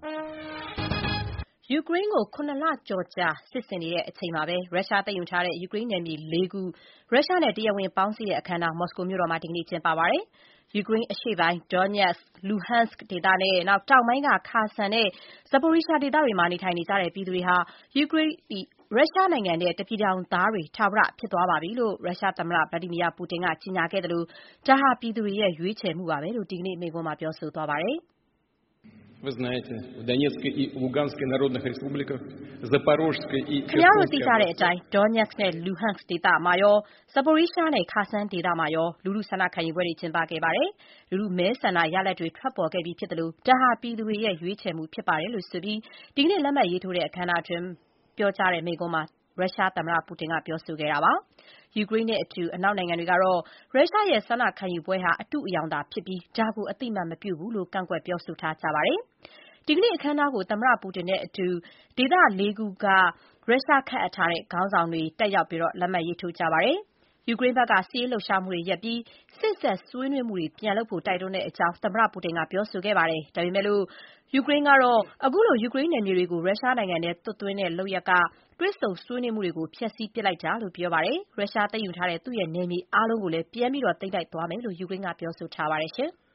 ယူကရိန်းကို ၇ လကျော်ကြာစစ်ဆင်နေတဲ့အချိန်မှာပဲရုရှားသိမ်းယူထားတဲ့ယူကရိန်းနယ်မြေ ၄ ခုရုရှားနဲ့တရားဝင်ပေါင်းစည်းတဲ့အခမ်းအနားမော်စကိုမြို့တော်မှာဒီကနေ့ကျင်းပပါတယ်။ ယူကရိန်းအရှေ့ပိုင်း Donetsk, Luhansk ဒေသနဲ့တောင်ပိုင်းက Kherson နဲ့ Zaporizhzhia ဒေသတွေမှာနေထိုင်နေကြတဲ့ပြည်သူတွေဟာ ရုရှားနိုင်ငံနဲ့တပြည်ထောင်သားတွေထာဝရဖြစ်သွားပါပြီလို့ ရုရှားသမ္မတ Vladimir Putin ကကြေညာခဲ့သလို ဒါဟာပြည်သူတွေရဲ့ရွေးချယ်မှုပါပဲလို့ ဒီကနေ့မိန့်ခွန်းမှာပြောဆိုသွားပါတယ်။ Вы знаете, в Донецкой и Луганской народных республиках, Запорожской и ခင်ဗျားတို့သိ Херсонской ကြတဲ့အတိုင်း Donetsk နဲ့ Luhansk ဒေသမှာရော Zaporizhzhia နဲ့ Kherson ဒေသမှာရော လူထုဆန္ဒခံယူပွဲတွေကျင်းပခဲ့ပါတယ်။ လူထုမဲဆန္ဒရလဒ်တွေထွက်ပေါ်ခဲ့ပြီးဖြစ်သလို ဒါဟာပြည်သူတွေရဲ့ရွေးချယ်မှုဖြစ်ပါတယ်လို့ဆိုပြီး ဒီကနေ့လက်မှတ်ရေးထိုးတဲ့အခမ်းအနားအတွင်းပြောကြားတဲ့မိန့်ခွန်းမှာ ရုရှားသမ္မတပူတင်ကပြောဆိုခဲ့တာပါ။ ယူကရိန်းနဲ့အတူ အနောက်နိုင်ငံတွေကတော့ ရုရှားရဲ့ဆန္ဒခံယူပွဲဟာ အတုအယောင်သာဖြစ်ပြီး ဒါကိုအသိအမှတ်မပြုဘူးလို့ ကန့်ကွက်ပြောဆိုထားကြပါတယ်။ ဒီကနေ့အခမ်းအနားကို သမ္မတပူတင်နဲ့အတူ ဒေသ ၄ ခုက ရုရှားခန့်အပ်ထားတဲ့ခေါင်းဆောင်တွေတက်ရောက်လက်မှတ်ရေးထိုးကြပါတယ်။ ယူကရိန်းဘက်က စစ်ရေးလှုပ်ရှားမှုတွေရပ်ပြီး စေ့စပ်ဆွေးနွေးမှုတွေပြန်လုပ်ဖို့တိုက်တွန်းတဲ့အကြောင်း သမ္မတပူတင်ကပြောဆိုခဲ့ပါတယ်။ ဒါပေမဲ့ ယူကရိန်းကတော့ အခုလို ယူကရိန်းနယ်မြေတွေကို ရုရှားနိုင်ငံထဲသွတ်သွင်းတဲ့လုပ်ရပ်က တွေ့ဆုံဆွေးနွေးမှုတွေကို ဖျက်ဆီးပစ်လိုက်တာလို့ ပြောပါတယ်။ ရုရှားသိမ်းယူထားတဲ့သူ့ရဲ့နယ်မြေအားလုံးကိုလည်း ပြန်သိမ်းပိုက်သွားမယ်လို့ ယူကရိန်းကပြောဆိုထားပါတယ်။